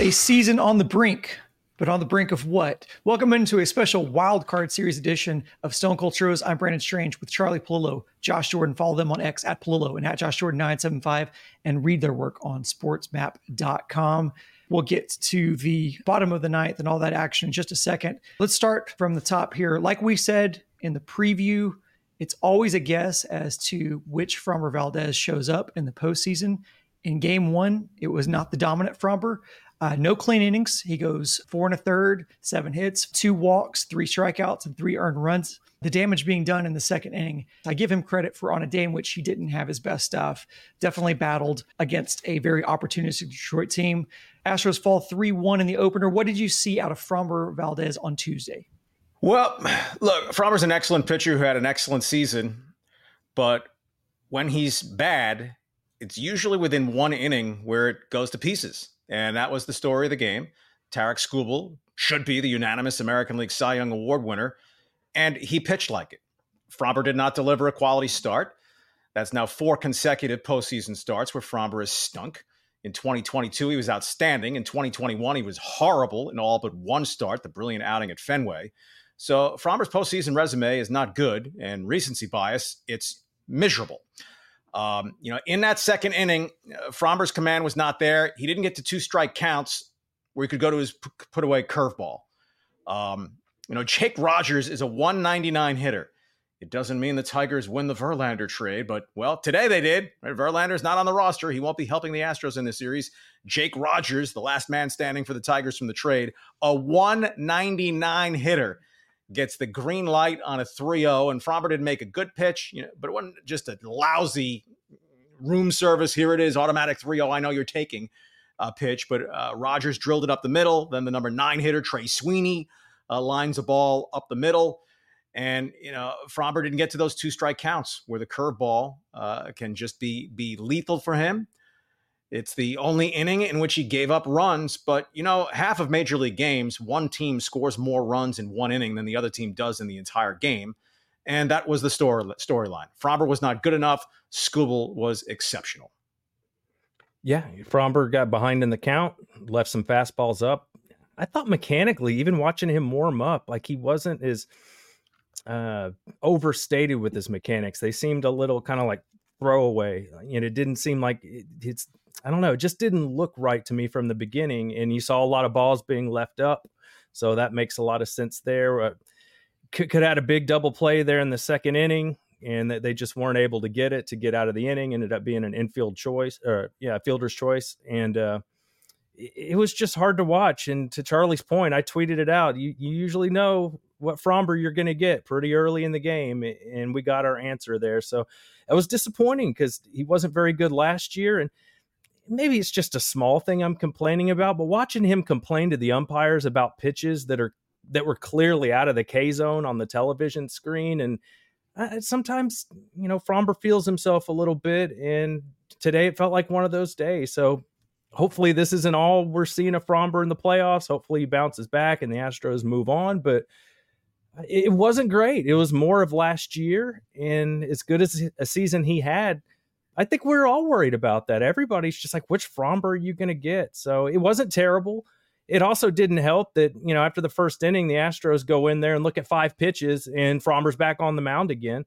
A season on the brink, but on the brink of what? Welcome into a special Wild Card Series edition of Stone Cold Tros. I'm Brandon Strange with Charlie Palillo, Josh Jordan. Follow them on X at Palillo and at Josh Jordan 975 and read their work on sportsmap.com. We'll get to the bottom of the ninth and all that action in just a second. Let's start from the top here. Like we said in the preview, it's always a guess as to which Framber Valdez shows up in the postseason. In game one, it was not the dominant Framber. No clean innings. He goes 4 1/3, 7 hits, 2 walks, 3 strikeouts, and 3 earned runs. The damage being done in the second inning, I give him credit for on a day in which he didn't have his best stuff. Definitely battled against a very opportunistic Detroit team. Astros fall 3-1 in the opener. What did you see out of Framber Valdez on Tuesday? Well, look, Framber's an excellent pitcher who had an excellent season, but when he's bad, it's usually within one inning where it goes to pieces. And that was the story of the game. Tarik Skubal should be the unanimous American League Cy Young Award winner, and he pitched like it. Framber did not deliver a quality start. That's now 4 consecutive postseason starts where Framber has stunk. In 2022, he was outstanding. In 2021, he was horrible in all but one start, the brilliant outing at Fenway. So Framber's postseason resume is not good, and recency bias, it's miserable. In that second inning, Framber's command was not there. He didn't get to 2 strike counts where he could go to his put away curveball. Jake Rogers is a 199 hitter. It doesn't mean the Tigers win the Verlander trade, but, well, today they did. Right? Verlander's not on the roster. He won't be helping the Astros in this series. Jake Rogers, the last man standing for the Tigers from the trade, a 199 hitter, gets the green light on a 3-0, and Framber didn't make a good pitch, but it wasn't just a lousy room service. Here it is, automatic 3-0. I know you're taking a pitch, but Rogers drilled it up the middle. Then the number 9 hitter, Trey Sweeney, lines a ball up the middle. And, Framber didn't get to those 2 strike counts where the curveball can just be lethal for him. It's the only inning in which he gave up runs, but, half of Major League games, one team scores more runs in one inning than the other team does in the entire game. And that was the storyline. Framber was not good enough. Skubal was exceptional. Yeah, Framber got behind in the count, left some fastballs up. I thought mechanically, even watching him warm up, like he wasn't as overstated with his mechanics. They seemed a little kind of like throwaway. It didn't seem like it's, I don't know, it just didn't look right to me from the beginning. And you saw a lot of balls being left up. So that makes a lot of sense there. Could have had a big double play there in the second inning, and they just weren't able to get out of the inning. Ended up being an fielder's choice. And it was just hard to watch. And to Charlie's point, I tweeted it out. You usually know what Framber you're going to get pretty early in the game, and we got our answer there. So it was disappointing because he wasn't very good last year, and maybe it's just a small thing I'm complaining about, but watching him complain to the umpires about pitches that were clearly out of the K zone on the television screen, and sometimes Framber feels himself a little bit, and today it felt like one of those days. So hopefully this isn't all we're seeing of Framber in the playoffs. Hopefully he bounces back and the Astros move on, but it wasn't great. It was more of last year, and as good as a season he had, I think we're all worried about that. Everybody's just like, which Framber are you going to get? So it wasn't terrible. It also didn't help that, after the first inning, the Astros go in there and look at 5 pitches and Framber's back on the mound again.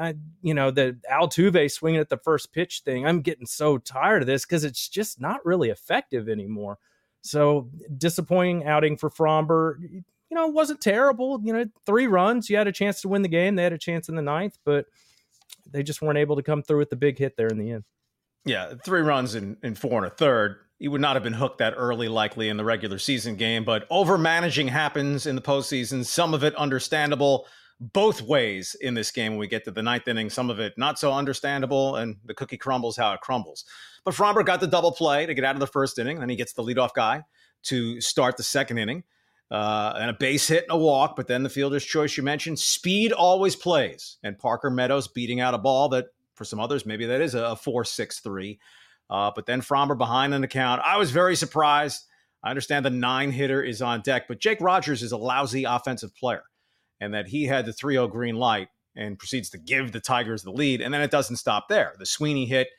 The Altuve swinging at the first pitch thing, I'm getting so tired of this because it's just not really effective anymore. So disappointing outing for Framber. It wasn't terrible. 3 runs. You had a chance to win the game. They had a chance in the 9th, but they just weren't able to come through with the big hit there in the end. Yeah, 3 runs in 4 1/3. He would not have been hooked that early, likely, in the regular season game, but over-managing happens in the postseason. Some of it understandable both ways in this game when we get to the 9th inning. Some of it not so understandable, and the cookie crumbles how it crumbles. But Framber got the double play to get out of the first inning, and then he gets the leadoff guy to start the second inning. And a base hit and a walk, but then the fielder's choice you mentioned, speed always plays. And Parker Meadows beating out a ball that, for some others, maybe that is a 4.63. But then Framber behind on the count. I was very surprised. I understand the 9 hitter is on deck, but Jake Rogers is a lousy offensive player, and that he had the 3-0 green light and proceeds to give the Tigers the lead. And then it doesn't stop there. The Sweeney hit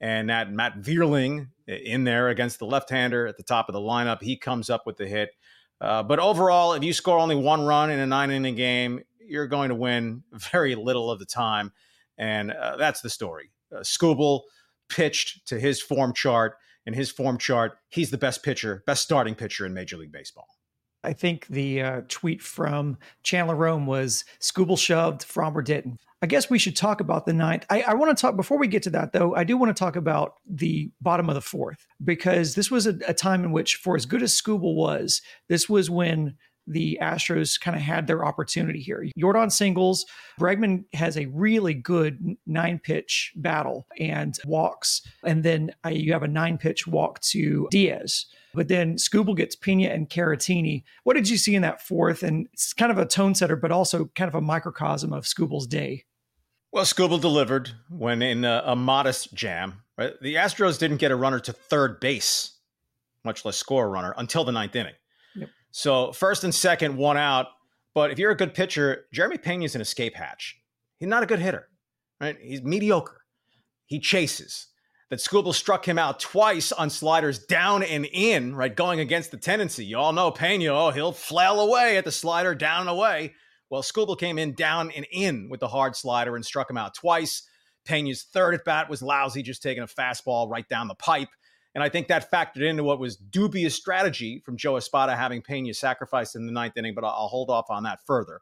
And that Matt Vierling in there against the left-hander at the top of the lineup, he comes up with the hit. But overall, if you score only one run in a 9-inning game, you're going to win very little of the time. And that's the story. Skubal pitched to his form chart. In his form chart, he's the best starting pitcher in Major League Baseball. I think the tweet from Chandler Rome was Skubal shoved, Framber didn't. I guess we should talk about the ninth. I want to talk, before we get to that though, I do want to talk about the bottom of the fourth, because this was a time in which, for as good as Skubal was, this was when the Astros kind of had their opportunity here. Yordan singles. Bregman has a really good 9-pitch battle and walks. And then you have a 9-pitch walk to Diaz. But then Skubal gets Pena and Caratini. What did you see in that fourth? And it's kind of a tone setter, but also kind of a microcosm of Skubal's day. Well, Skubal delivered when in a modest jam. Right? The Astros didn't get a runner to third base, much less score a runner, until the 9th inning. Yep. So first and second, one out. But if you're a good pitcher, Jeremy Pena's an escape hatch. He's not a good hitter, right? He's mediocre. He chases. That Skubal struck him out twice on sliders down and in, right, going against the tendency. You all know Pena, he'll flail away at the slider down and away. Well, Skubal came in down and in with the hard slider and struck him out twice. Pena's third at bat was lousy, just taking a fastball right down the pipe. And I think that factored into what was dubious strategy from Joe Espada, having Pena sacrificed in the 9th inning, but I'll hold off on that further.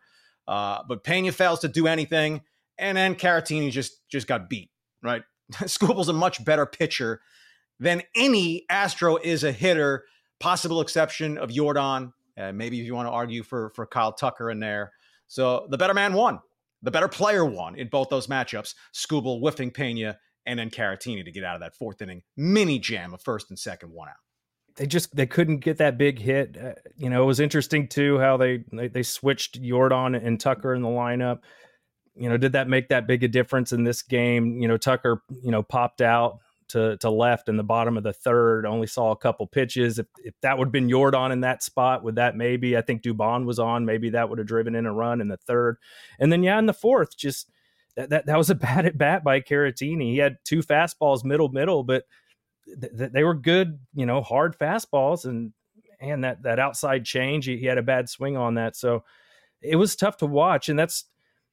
But Pena fails to do anything, and then Caratini just got beat, right? Skubal's a much better pitcher than any Astro is a hitter, possible exception of Yordan. Maybe if you want to argue for Kyle Tucker in there. So the better man won. The better player won in both those matchups. Skubal whiffing Pena, and then Caratini to get out of that 4th inning mini jam of first and second, one out. They couldn't get that big hit. It was interesting too how they switched Yordan and Tucker in the lineup. Did that make that big a difference in this game? Tucker, popped out to left in the bottom of the third, only saw a couple pitches. If that would have been Yordan in that spot, would that maybe, I think Dubon was on, maybe that would have driven in a run in the third. And then, in the fourth, just that was a bad at bat by Caratini. He had 2 fastballs, middle, but they were good, hard fastballs. And that outside change, he had a bad swing on that. So it was tough to watch. And that's,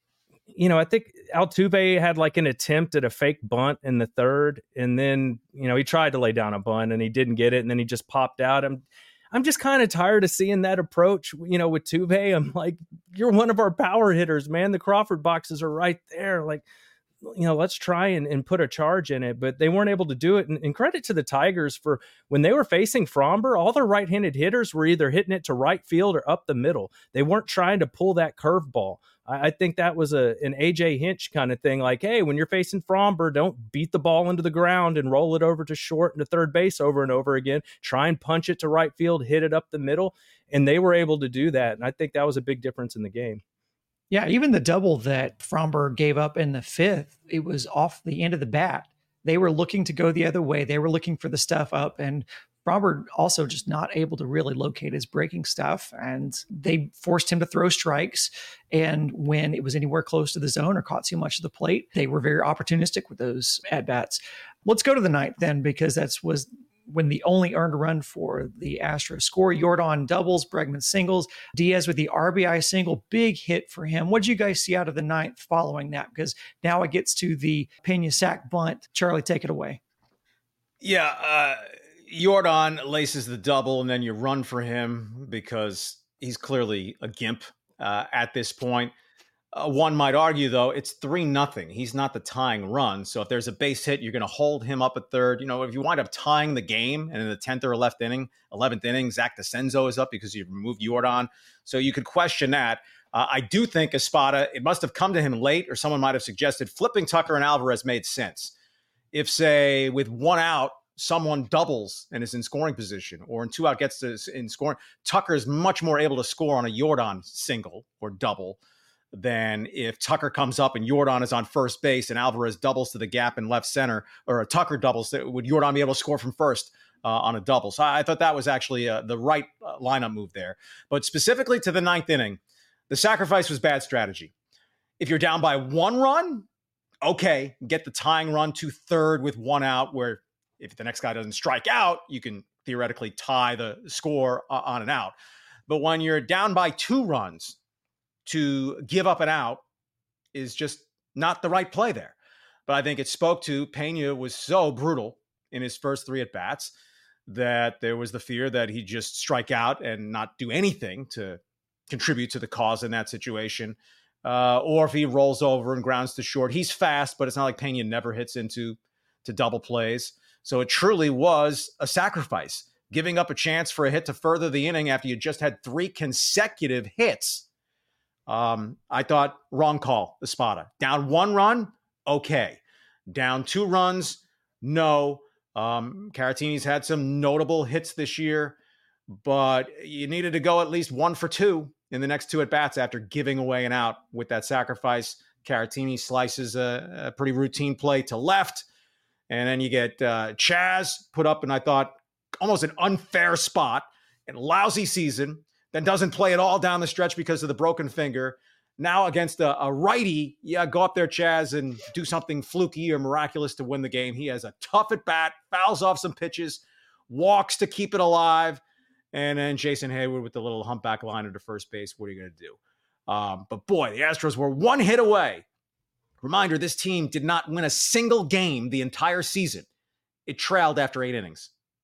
I think Altuve had like an attempt at a fake bunt in the third, and then, he tried to lay down a bunt and he didn't get it, and then he just popped out. I'm just kind of tired of seeing that approach, with Tuve. I'm like, you're one of our power hitters, man. The Crawford boxes are right there. Like, let's try and put a charge in it, but they weren't able to do it. And credit to the Tigers for when they were facing Framber, all their right-handed hitters were either hitting it to right field or up the middle. They weren't trying to pull that curveball. I think that was an AJ Hinch kind of thing. Like, hey, when you're facing Framber, don't beat the ball into the ground and roll it over to short and to third base over and over again. Try and punch it to right field, hit it up the middle. And they were able to do that. And I think that was a big difference in the game. Yeah, even the double that Framber gave up in the 5th, it was off the end of the bat. They were looking to go the other way. They were looking for the stuff up, and Framber also just not able to really locate his breaking stuff, and they forced him to throw strikes. And when it was anywhere close to the zone or caught too much of the plate, they were very opportunistic with those at-bats. Let's go to the 9th then, because that was when the only earned run for the Astros score. Yordan doubles, Bregman singles, Diaz with the RBI single, big hit for him. What did you guys see out of the 9th following that? Because now it gets to the Pena sack bunt. Charlie, take it away. Yeah, Yordan laces the double, and then you run for him because he's clearly a gimp at this point. One might argue, though, it's 3-0. He's not the tying run. So if there's a base hit, you're going to hold him up at third. If you wind up tying the game and in the 10th or 11th inning, Zach DeCenzo is up because you removed Yordan. So you could question that. I do think Espada, it must have come to him late, or someone might have suggested flipping Tucker and Alvarez made sense. If, say, with 1 out, someone doubles and is in scoring position, or in 2 out gets in scoring, Tucker is much more able to score on a Yordan single or double than if Tucker comes up and Yordan is on first base and Alvarez doubles to the gap in left center, or a Tucker doubles. Would Yordan be able to score from first on a double? So I thought that was actually the right lineup move there. But specifically to the 9th inning, the sacrifice was bad strategy. If you're down by 1 run, okay, get the tying run to third with one out, where if the next guy doesn't strike out, you can theoretically tie the score on an out. But when you're down by 2 runs, to give up an out is just not the right play there. But I think it spoke to Pena was so brutal in his first 3 at-bats that there was the fear that he'd just strike out and not do anything to contribute to the cause in that situation. Or if he rolls over and grounds to short, he's fast, but it's not like Pena never hits into double plays. So it truly was a sacrifice, giving up a chance for a hit to further the inning after you just had 3 consecutive hits. I thought wrong call, Espada. Down 1 run, okay. Down 2 runs, no. Caratini's had some notable hits this year, but you needed to go at least 1 for 2 in the next 2 at-bats after giving away an out with that sacrifice. Caratini slices a pretty routine play to left, and then you get Chas put up, and I thought almost an unfair spot and lousy season, then doesn't play at all down the stretch because of the broken finger. Now against a righty, go up there, Chas, and do something fluky or miraculous to win the game. He has a tough at bat, fouls off some pitches, walks to keep it alive, and then Jason Hayward with the little humpback liner to first base. What are you going to do? But boy, the Astros were 1 hit away. Reminder, this team did not win a single game the entire season. It trailed after 8 innings.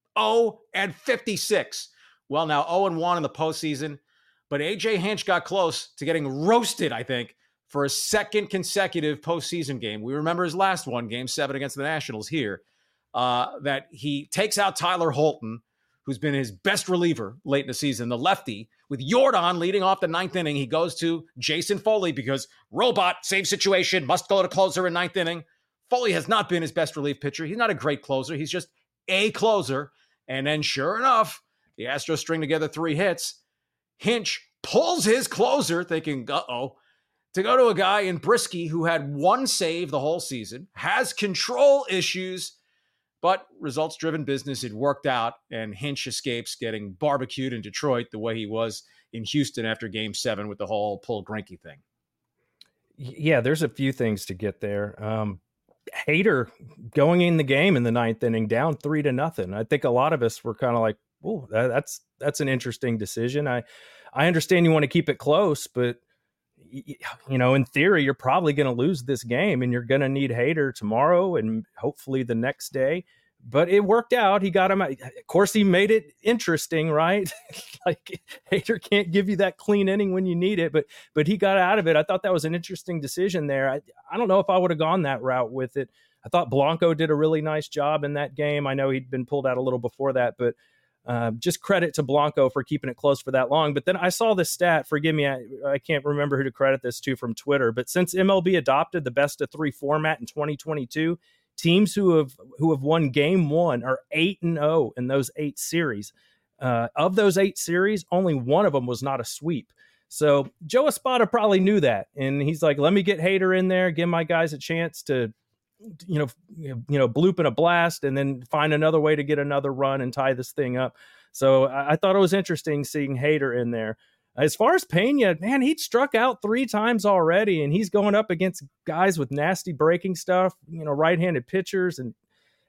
0-56. Well, now 0-1 in the postseason. But A.J. Hinch got close to getting roasted, I think, for a second consecutive postseason game. We remember his last one, Game 7 against the Nationals here, that he takes out Tyler Holton, who's been his best reliever late in the season, the lefty. With Yordan leading off the 9th inning, he goes to Jason Foley because robot, same situation, must go to closer in 9th inning. Foley has not been his best relief pitcher. He's not a great closer. He's just a closer. And then sure enough, the Astros string together 3 hits. Hinch pulls his closer, thinking, uh-oh, to go to a guy in Brisky who had 1 save the whole season, has control issues, but results-driven business, it worked out, and Hinch escapes getting barbecued in Detroit the way he was in Houston after Game 7 with the whole Paul Greinke thing. Yeah, there's a few things to get there. Hader going in the game in the 9th inning down 3-0. I think a lot of us were kind of like, oh, that's an interesting decision. I understand you want to keep it close, but in theory, you're probably going to lose this game and you're going to need Hader tomorrow and hopefully the next day. But it worked out. He got him out. Of course, he made it interesting, right? Like Hader can't give you that clean inning when you need it, but he got out of it. I thought that was an interesting decision there. I don't know if I would have gone that route with it. I thought Blanco did a really nice job in that game. I know he'd been pulled out a little before that, but just credit to Blanco for keeping it close for that long. But then I saw this stat, forgive me, I can't remember who to credit this to from Twitter, but since MLB adopted the best of 3 format in 2022, teams who have won Game 1 are 8-0 in those 8 series. Of those 8 series, only one of them was not a sweep. So Joe Espada probably knew that, and he's like, let me get Hader in there, give my guys a chance to bloop in a blast and then find another way to get another run and tie this thing up. So I thought it was interesting seeing Hader in there. As far as Pena, man, he'd struck out 3 times already, and he's going up against guys with nasty breaking stuff, right-handed pitchers and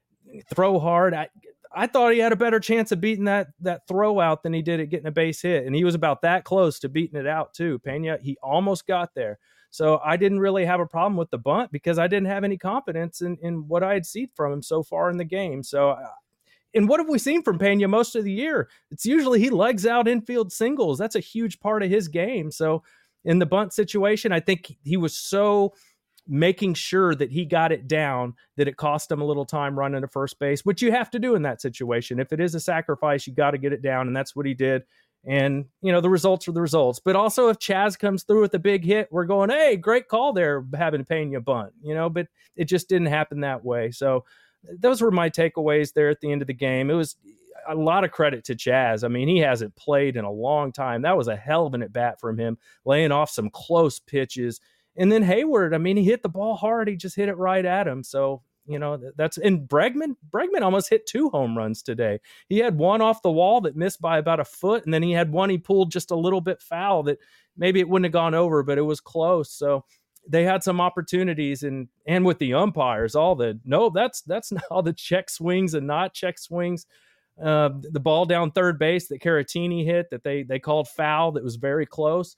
throw hard. I thought he had a better chance of beating that throw out than he did at getting a base hit, and he was about that close to beating it out too. Pena, he almost got there. So I didn't really have a problem with the bunt because I didn't have any confidence in what I had seen from him so far in the game. So, and what have we seen from Pena most of the year? It's usually he legs out infield singles. That's a huge part of his game. So in the bunt situation, I think he was so making sure that he got it down that it cost him a little time running to first base, which you have to do in that situation. If it is a sacrifice, you got to get it down, and that's what he did. And, the results are the results. But also if Chas comes through with a big hit, we're going, hey, great call there, having Pena bunt, but it just didn't happen that way. So those were my takeaways there at the end of the game. It was a lot of credit to Chas. I mean, he hasn't played in a long time. That was a hell of an at-bat from him, laying off some close pitches. And then Hayward, I mean, he hit the ball hard. He just hit it right at him. So, that's, and Bregman almost hit 2 home runs today. He had one off the wall that missed by about a foot, and then he had one he pulled just a little bit foul that maybe it wouldn't have gone over, but it was close. So they had some opportunities, and with the umpires, that's not all the check swings and not check swings. The ball down third base that Caratini hit that they called foul that was very close.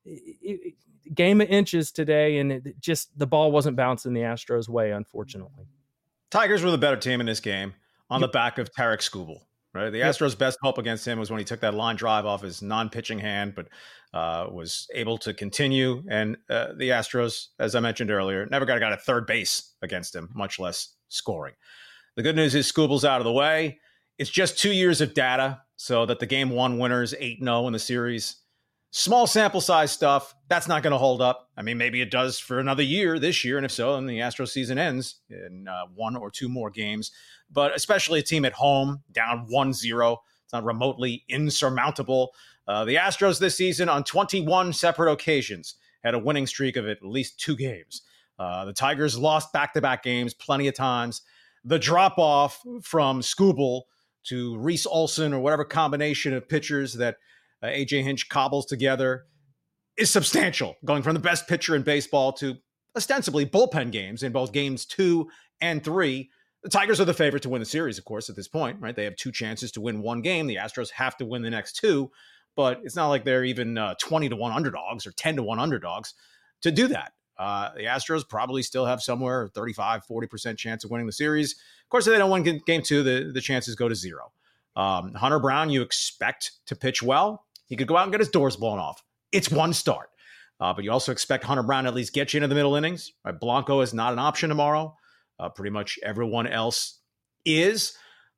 Game of inches today, and the ball wasn't bouncing the Astros' way, unfortunately. Tigers were the better team in this game on the back of Tarik Skubal. Right, the Astros' best hope against him was when he took that line drive off his non-pitching hand, but was able to continue. And the Astros, as I mentioned earlier, never got a guy to third base against him, much less scoring. The good news is Skubal's out of the way. It's just 2 years of data, so that the game one winners 8-0 in the series. Small sample size stuff, that's not going to hold up. I mean, maybe it does for another year this year, and if so, then the Astros season ends in 1 or 2 more games. But especially a team at home, down 1-0, it's not remotely insurmountable. The Astros this season, on 21 separate occasions, had a winning streak of at least 2 games. The Tigers lost back-to-back games plenty of times. The drop-off from Skubal to Reese Olson, or whatever combination of pitchers that A.J. Hinch cobbles together, is substantial, going from the best pitcher in baseball to ostensibly bullpen games in both games 2 and 3. The Tigers are the favorite to win the series, of course, at this point, right? They have 2 chances to win 1 game. The Astros have to win the next 2, but it's not like they're even 20-1 underdogs or 10-1 underdogs to do that. The Astros probably still have somewhere 35-40% chance of winning the series. Of course, if they don't win game 2, the chances go to 0. Hunter Brown, you expect to pitch well. He could go out and get his doors blown off. It's 1 start. But you also expect Hunter Brown to at least get you into the middle innings. Right? Blanco is not an option tomorrow. Pretty much everyone else is.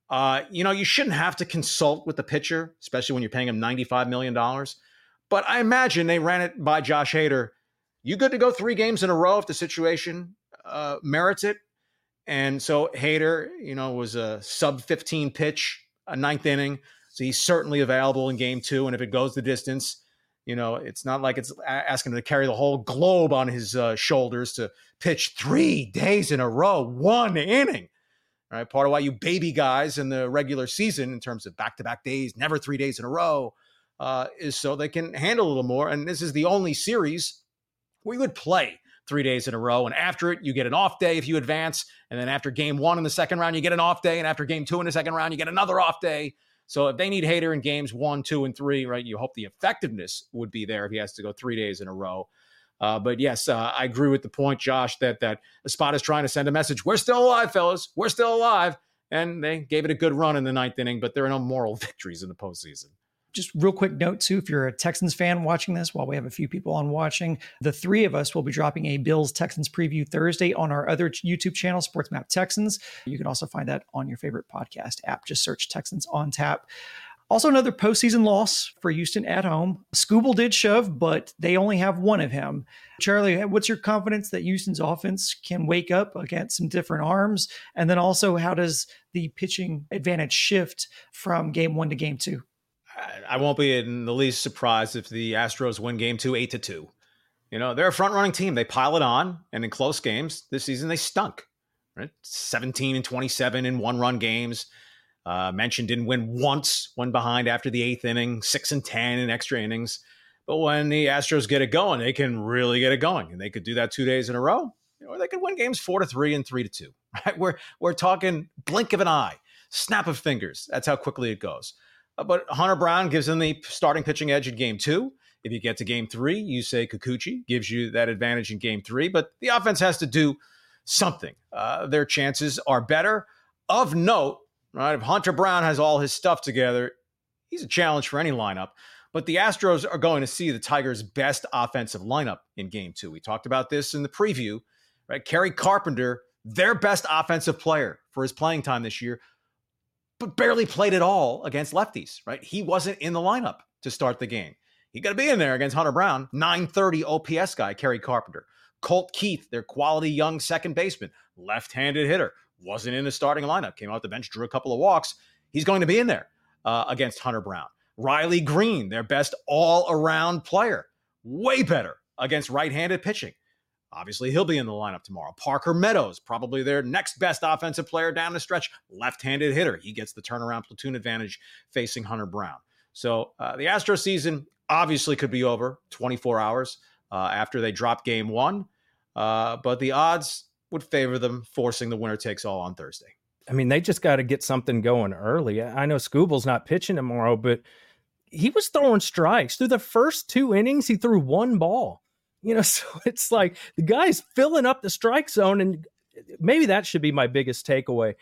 You shouldn't have to consult with the pitcher, especially when you're paying him $95 million. But I imagine they ran it by Josh Hader. You good to go 3 games in a row if the situation merits it? And so Hader, was a sub-15 pitch, a 9th inning. So he's certainly available in game 2. And if it goes the distance, it's not like it's asking him to carry the whole globe on his shoulders to pitch 3 days in a row, 1 inning. All right. Part of why you baby guys in the regular season in terms of back-to-back days, never 3 days in a row, is so they can handle a little more. And this is the only series we would play 3 days in a row. And after it, you get an off day if you advance. And then after game 1 in the second round, you get an off day. And after game 2 in the second round, you get another off day. So if they need Hader in games 1, 2, and 3, right, you hope the effectiveness would be there if he has to go 3 days in a row. But yes, I agree with the point, Josh, that Espada is trying to send a message. We're still alive, fellas. We're still alive. And they gave it a good run in the 9th inning, but there are no moral victories in the postseason. Just real quick note, too, if you're a Texans fan watching this, while we have a few people on watching, the 3 of us will be dropping a Bills-Texans preview Thursday on our other YouTube channel, Sports Map Texans. You can also find that on your favorite podcast app. Just search Texans on Tap. Also, another postseason loss for Houston at home. Skubal did shove, but they only have 1 of him. Charlie, what's your confidence that Houston's offense can wake up against some different arms? And then also, how does the pitching advantage shift from game 1 to game 2? I won't be in the least surprised if the Astros win game 2, 8-2. They're a front-running team. They pile it on, and in close games this season, they stunk. Right? 17-27 in 1-run games. Mentioned didn't win once, went behind after the 8th inning, 6-10 in extra innings. But when the Astros get it going, they can really get it going. And they could do that 2 days in a row, or they could win games 4-3 and 3-2. Right? We're talking blink of an eye, snap of fingers. That's how quickly it goes. But Hunter Brown gives them the starting pitching edge in game 2. If you get to game 3, you say Kikuchi gives you that advantage in game 3. But the offense has to do something. Their chances are better. Of note, right, if Hunter Brown has all his stuff together, he's a challenge for any lineup. But the Astros are going to see the Tigers' best offensive lineup in game 2. We talked about this in the preview. Right, Kerry Carpenter, their best offensive player for his playing time this year, but barely played at all against lefties, right? He wasn't in the lineup to start the game. He got to be in there against Hunter Brown, 930 OPS guy, Kerry Carpenter. Colt Keith, their quality young second baseman, left-handed hitter, wasn't in the starting lineup, came out the bench, drew a couple of walks. He's going to be in there against Hunter Brown. Riley Green, their best all-around player, way better against right-handed pitching. Obviously, he'll be in the lineup tomorrow. Parker Meadows, probably their next best offensive player down the stretch, left-handed hitter. He gets the turnaround platoon advantage facing Hunter Brown. So the Astros season obviously could be over 24 hours after they drop game 1. but the odds would favor them forcing the winner takes all on Thursday. I mean, they just got to get something going early. I know Skubal's not pitching tomorrow, but he was throwing strikes. Through the first 2 innings, he threw one ball. So it's like the guy's filling up the strike zone, and maybe that should be my biggest takeaway.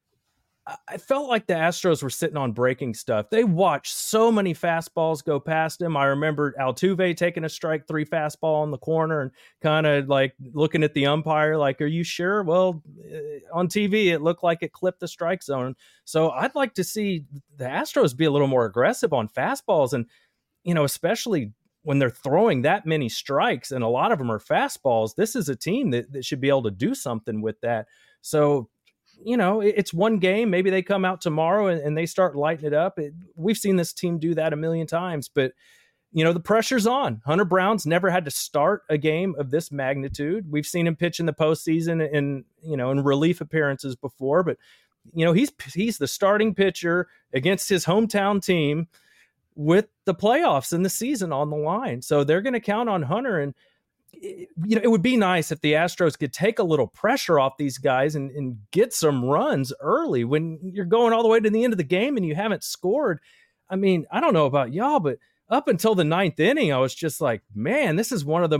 I felt like the Astros were sitting on breaking stuff. They watched so many fastballs go past him. I remember Altuve taking a strike 3 fastball in the corner and kind of like looking at the umpire like, are you sure? Well, on TV, it looked like it clipped the strike zone. So I'd like to see the Astros be a little more aggressive on fastballs. And, especially when they're throwing that many strikes and a lot of them are fastballs, this is a team that should be able to do something with that. So, it's one game. Maybe they come out tomorrow and they start lighting it up. We've seen this team do that a million times, but the pressure's on. Hunter Brown's never had to start a game of this magnitude. We've seen him pitch in the postseason in relief appearances before, but he's the starting pitcher against his hometown team with the playoffs and the season on the line. So they're going to count on Hunter, and it would be nice if the Astros could take a little pressure off these guys and get some runs early when you're going all the way to the end of the game and you haven't scored. I mean, I don't know about y'all, but up until the 9th inning, I was just like, man, this is one of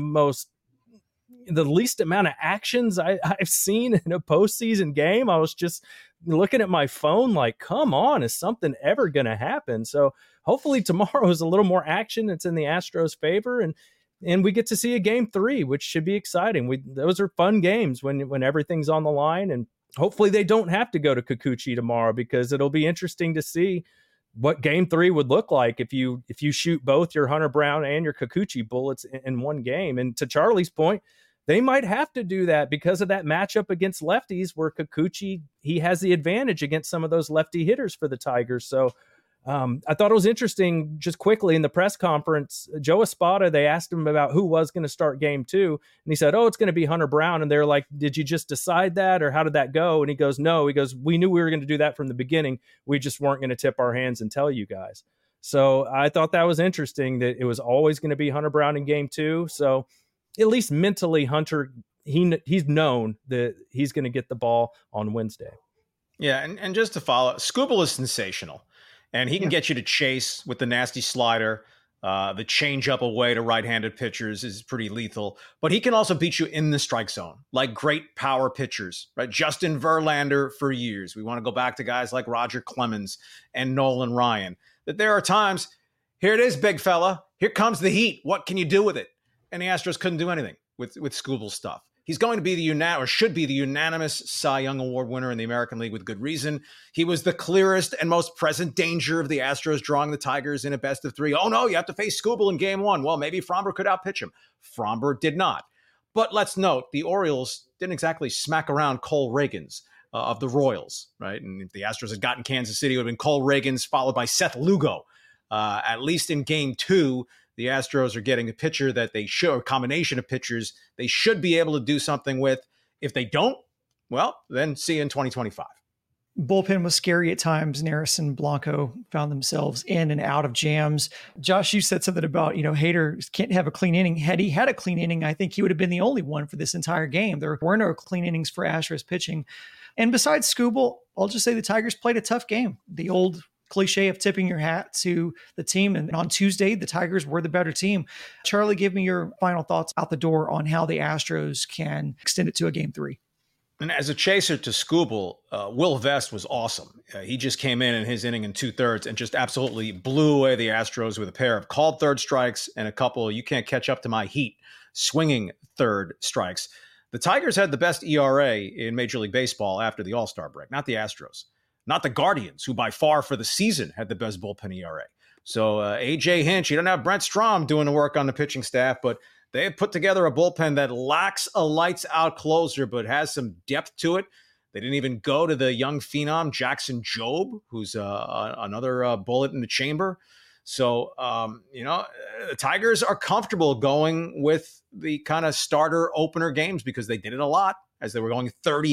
the least amount of actions I've seen in a postseason game. I was just looking at my phone like, come on, is something ever going to happen? So hopefully tomorrow is a little more action. It's in the Astros' favor, and we get to see a game 3, which should be exciting. Those are fun games when everything's on the line, and hopefully they don't have to go to Kikuchi tomorrow, because it'll be interesting to see what game 3 would look like if you shoot both your Hunter Brown and your Kikuchi bullets in one game. And to Charlie's point, they might have to do that because of that matchup against lefties, where Kikuchi, he has the advantage against some of those lefty hitters for the Tigers. So I thought it was interesting, just quickly in the press conference, Joe Espada, they asked him about who was going to start game 2. And he said, it's going to be Hunter Brown. And they're like, did you just decide that, or how did that go? And he goes, no, we knew we were going to do that from the beginning. We just weren't going to tip our hands and tell you guys. So I thought that was interesting that it was always going to be Hunter Brown in game 2. So at least mentally, Hunter, he's known that he's going to get the ball on Wednesday. Yeah. And just to follow, Skubal is sensational. And he can get you to chase with the nasty slider. The changeup away to right-handed pitchers is pretty lethal. But he can also beat you in the strike zone, like great power pitchers, right? Justin Verlander for years. We want to go back to guys like Roger Clemens and Nolan Ryan. That there are times, here it is, big fella. Here comes the heat. What can you do with it? And the Astros couldn't do anything with Skubal's stuff. He's going to be should be the unanimous Cy Young Award winner in the American League with good reason. He was the clearest and most present danger of the Astros drawing the Tigers in a best of 3. Oh no, you have to face Skubal in game 1. Well, maybe Fromber could outpitch him. Fromber did not. But let's note, the Orioles didn't exactly smack around Cole Ragans of the Royals, right? And if the Astros had gotten Kansas City, it would have been Cole Ragans followed by Seth Lugo. At least in game 2, the Astros are getting a pitcher that they should, or a combination of pitchers they should be able to do something with. If they don't, well, then see you in 2025. Bullpen was scary at times. Neris and Blanco found themselves in and out of jams. Josh, you said something about, Hader can't have a clean inning. Had he had a clean inning, I think he would have been the only one for this entire game. There were no clean innings for Astros pitching. And besides Skubal, I'll just say the Tigers played a tough game. The old cliche of tipping your hat to the team. And on Tuesday, the Tigers were the better team. Charlie, give me your final thoughts out the door on how the Astros can extend it to a game 3. And as a chaser to Skubal, Will Vest was awesome. He just came in his inning in 2/3 and just absolutely blew away the Astros with a pair of called third strikes and a couple, you can't catch up to my heat, swinging third strikes. The Tigers had the best ERA in Major League Baseball after the All-Star break, not the Astros, not the Guardians, who by far for the season had the best bullpen ERA. So A.J. Hinch, you don't have Brent Strom doing the work on the pitching staff, but they have put together a bullpen that lacks a lights-out closer, but has some depth to it. They didn't even go to the young phenom, Jackson Jobe, who's another bullet in the chamber. So, the Tigers are comfortable going with the kind of starter opener games because they did it a lot as they were going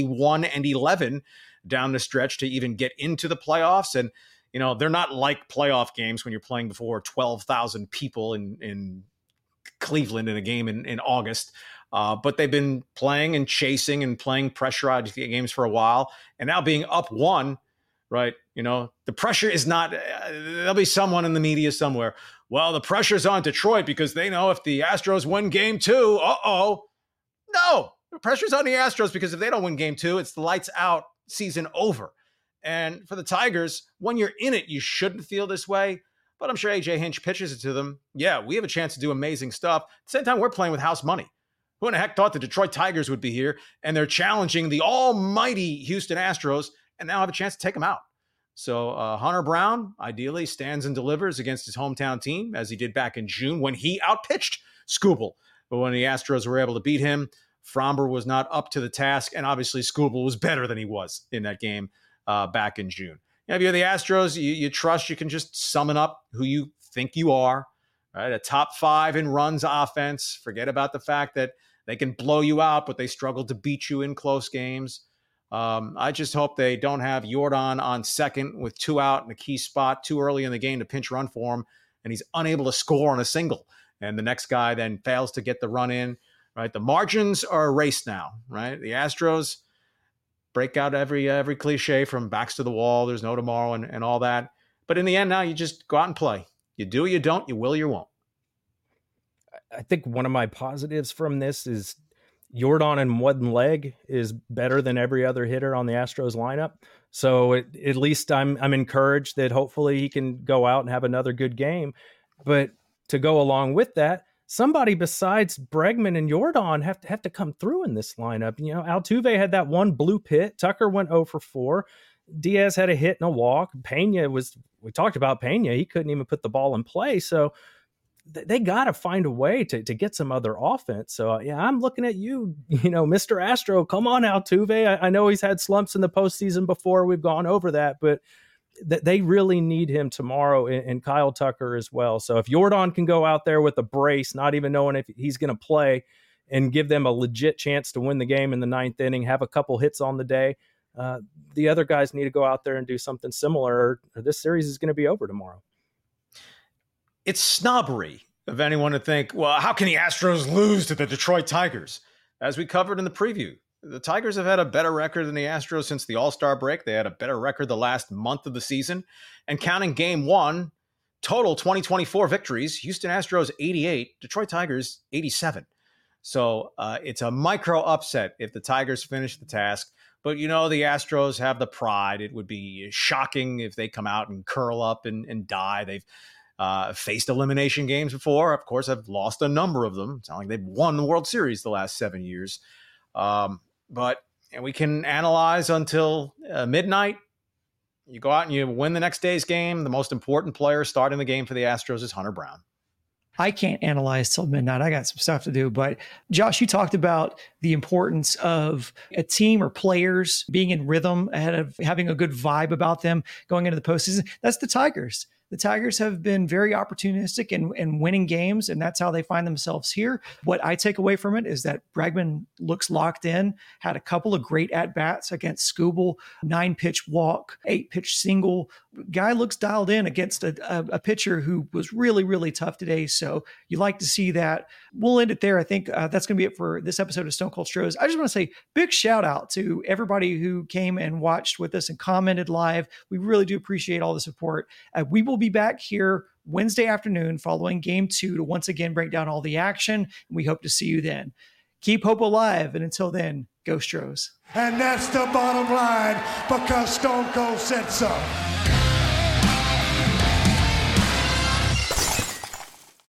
31-11 down the stretch to even get into the playoffs. And, they're not like playoff games when you're playing before 12,000 people in Cleveland in a game in August. But they've been playing and chasing and playing pressurized games for a while. And now being up one, right? The pressure is not, there'll be someone in the media somewhere. Well, the pressure's on Detroit because they know if the Astros win game 2, no, the pressure's on the Astros because if they don't win game 2, it's the lights out, season over. And for the Tigers, when you're in it, you shouldn't feel this way. But I'm sure AJ Hinch pitches it to them. Yeah, we have a chance to do amazing stuff. At the same time, we're playing with house money. Who in the heck thought the Detroit Tigers would be here? And they're challenging the almighty Houston Astros and now have a chance to take them out. So Hunter Brown ideally stands and delivers against his hometown team, as he did back in June when he outpitched Skubal. But when the Astros were able to beat him, Framber was not up to the task. And obviously Skubal was better than he was in that game back in June. If you're the Astros, you trust you can just summon up who you think you are. Right? A top 5 in runs offense. Forget about the fact that they can blow you out, but they struggle to beat you in close games. I just hope they don't have Jordan on second with 2 out in a key spot too early in the game to pinch run for him, and he's unable to score on a single. And the next guy then fails to get the run in. Right? The margins are erased now. Right? The Astros break out every cliche from backs to the wall. There's no tomorrow and all that. But in the end, now you just go out and play. You do, you don't, you will, you won't. I think one of my positives from this is Jordan in one leg is better than every other hitter on the Astros lineup. So at least I'm encouraged that hopefully he can go out and have another good game. But to go along with that, somebody besides Bregman and Jordan have to come through in this lineup. Altuve had that one bloop hit. Tucker went 0 for 4. Diaz had a hit and a walk. We talked about Pena. He couldn't even put the ball in play. So they got to find a way to get some other offense. So, I'm looking at you, Mr. Astro. Come on, Altuve. I know he's had slumps in the postseason before. We've gone over that, but they really need him tomorrow, and Kyle Tucker as well. So if Jordan can go out there with a brace, not even knowing if he's going to play, and give them a legit chance to win the game in the 9th inning, have a couple hits on the day, the other guys need to go out there and do something similar, or this series is going to be over tomorrow. It's snobbery of anyone to think, well, how can the Astros lose to the Detroit Tigers? As we covered in the preview, the Tigers have had a better record than the Astros since the All-Star break. They had a better record the last month of the season. And counting game 1, total 2024 victories, Houston Astros 88, Detroit Tigers 87. So it's a micro upset if the Tigers finish the task. But the Astros have the pride. It would be shocking if they come out and curl up and die. They've faced elimination games before. Of course, I've lost a number of them. It's not like they've won the World Series the last 7 years. But we can analyze until midnight. You go out and you win the next day's game. The most important player starting the game for the Astros is Hunter Brown. I can't analyze till midnight. I got some stuff to do. But Josh, you talked about the importance of a team or players being in rhythm ahead of having a good vibe about them going into the postseason. That's the Tigers. The Tigers have been very opportunistic in winning games, and that's how they find themselves here. What I take away from it is that Bregman looks locked in, had a couple of great at-bats against Skubal, 9-pitch walk, 8-pitch single. Guy looks dialed in against a pitcher who was really, really tough today. So you like to see that. We'll end it there. I think that's going to be it for this episode of Stone Cold Stros. I just want to say big shout out to everybody who came and watched with us and commented live. We really do appreciate all the support. We will be back here Wednesday afternoon following game 2 to once again break down all the action. We hope to see you then. Keep hope alive. And until then, go Stros. And that's the bottom line because Stone Cold said so.